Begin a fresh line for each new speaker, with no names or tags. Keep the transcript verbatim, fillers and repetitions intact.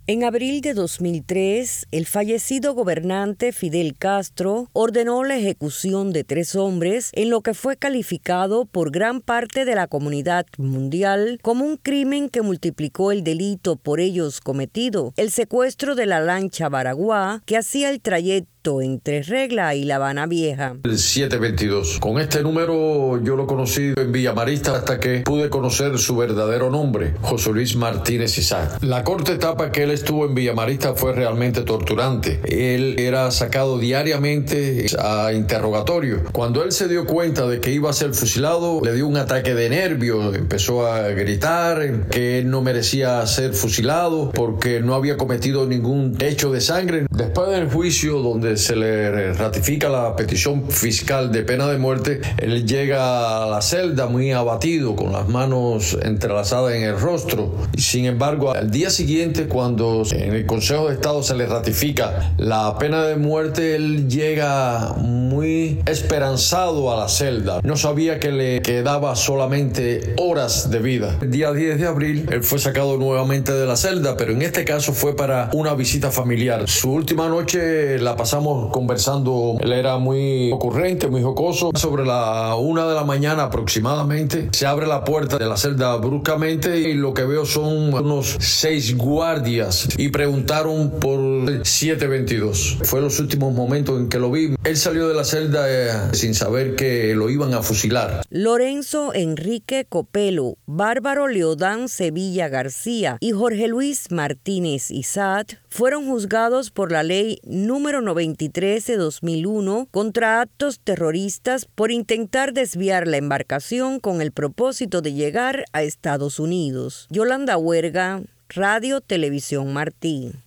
En abril de dos mil tres, el fallecido gobernante Fidel Castro ordenó la ejecución de tres hombres en lo que fue calificado por gran parte de la comunidad mundial como un crimen que multiplicó el delito por ellos cometido, el secuestro de la lancha Baraguá que hacía el trayecto entre Regla y La Habana Vieja.
El siete veintidós. Con este número yo lo conocí en Villamarista hasta que pude conocer su verdadero nombre, José Luis Martínez Isaac. La corta etapa que él estuvo en Villamarista fue realmente torturante. Él era sacado diariamente a interrogatorio. Cuando él se dio cuenta de que iba a ser fusilado, le dio un ataque de nervios, empezó a gritar que él no merecía ser fusilado porque no había cometido ningún hecho de sangre. Después del juicio donde se le ratifica la petición fiscal de pena de muerte, él llega a la celda muy abatido, con las manos entrelazadas en el rostro. Y sin embargo, al día siguiente, cuando en el Consejo de Estado se le ratifica la pena de muerte, él llega muy esperanzado a la celda. No sabía que le quedaba solamente horas de vida. El día diez de abril, él fue sacado nuevamente de la celda, pero en este caso fue para una visita familiar. Su última noche la pasamos conversando. Él era muy ocurrente, muy jocoso. Sobre la una de la mañana aproximadamente, se abre la puerta de la celda bruscamente y lo que veo son unos seis guardias y preguntaron por el siete veintidós. Fue los últimos momentos en que lo vi. Él salió de la celda eh, sin saber que lo iban a fusilar.
Lorenzo Enrique Copelo, Bárbaro Leodán Sevilla García y Jorge Luis Martínez Isaac fueron juzgados por la ley número noventa y tres de dos mil uno contra actos terroristas por intentar desviar la embarcación con el propósito de llegar a Estados Unidos. Yolanda Huerga, Radio Televisión Martí.